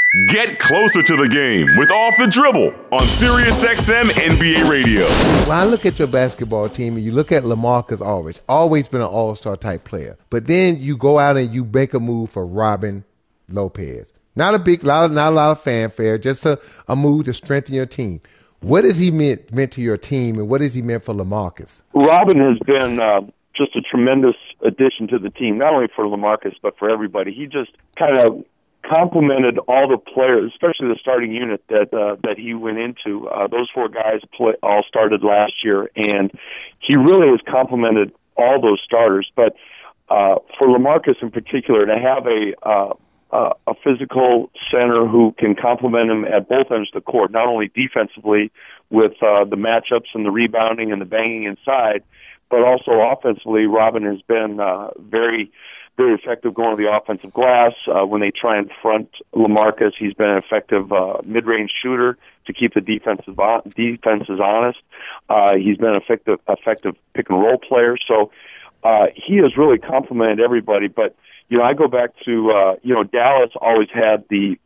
Get closer to the game with Off the Dribble on SiriusXM NBA Radio. When I look at your basketball team and you look at LaMarcus Aldridge, always been an all-star type player. But then you go out and you make a move for Robin Lopez. Not a lot of fanfare, just a move to strengthen your team. What has he meant to your team, and what has he meant for LaMarcus? Robin has been just a tremendous addition to the team, not only for LaMarcus, but for everybody. He just kind of complemented all the players, especially the starting unit that he went into. Those four guys all started last year, and he really has complemented all those starters. But for LaMarcus in particular, to have a physical center who can complement him at both ends of the court, not only defensively with the matchups and the rebounding and the banging inside, but also offensively, Robin has been very effective going to the offensive glass. When they try and front LaMarcus, he's been an effective mid-range shooter to keep the defenses honest. He's been an effective pick-and-roll player. So he has really complemented everybody. But, I go back to, Dallas always had the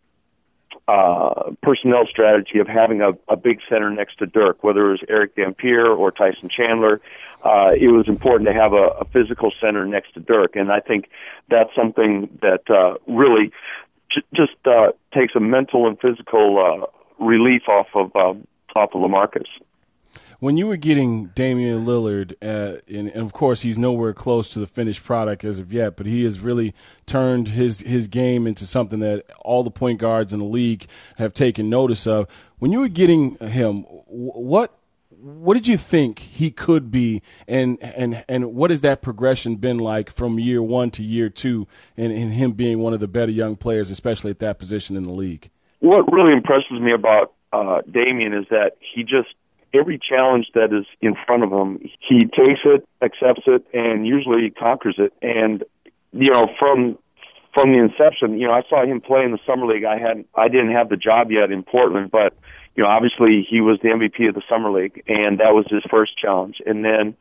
personnel strategy of having a big center next to Dirk, whether it was Eric Dampier or Tyson Chandler. It was important to have a physical center next to Dirk, and I think that's something that really just takes a mental and physical relief off of LaMarcus. When you were getting Damian Lillard, and of course he's nowhere close to the finished product as of yet, but he has really turned his game into something that all the point guards in the league have taken notice of. When you were getting him, what did you think he could be, and what has that progression been like from year one to year two, and him being one of the better young players, especially at that position in the league? What really impresses me about Damian is that he just, every challenge that is in front of him, he takes it, accepts it, and usually conquers it. And, from the inception, I saw him play in the summer league. I didn't have the job yet in Portland, but, obviously he was the MVP of the summer league, and that was his first challenge. And then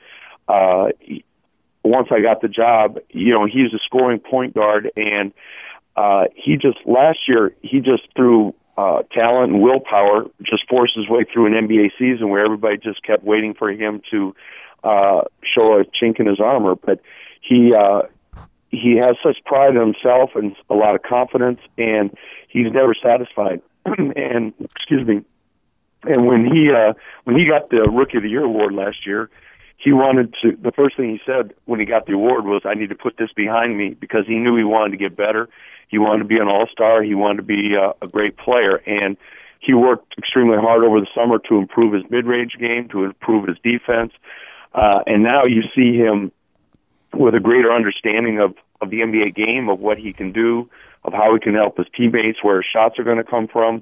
once I got the job, he's a scoring point guard, and last year, he just threw talent and willpower, just forced his way through an NBA season where everybody just kept waiting for him to show a chink in his armor. But he has such pride in himself and a lot of confidence, and he's never satisfied. And when he got the Rookie of the Year award last year, the first thing he said when he got the award was, "I need to put this behind me," because he knew he wanted to get better. He wanted to be an all-star. He wanted to be a great player. And he worked extremely hard over the summer to improve his mid-range game, to improve his defense. And now you see him with a greater understanding of the NBA game, of what he can do, of how he can help his teammates, where his shots are going to come from.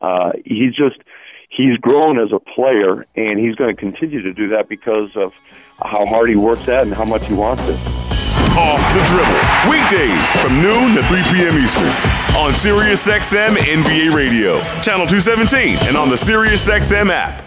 He's grown as a player, and he's going to continue to do that because of how hard he works at and how much he wants it. Off the Dribble, weekdays from noon to 3 p.m. Eastern on SiriusXM NBA Radio, channel 217, and on the SiriusXM app.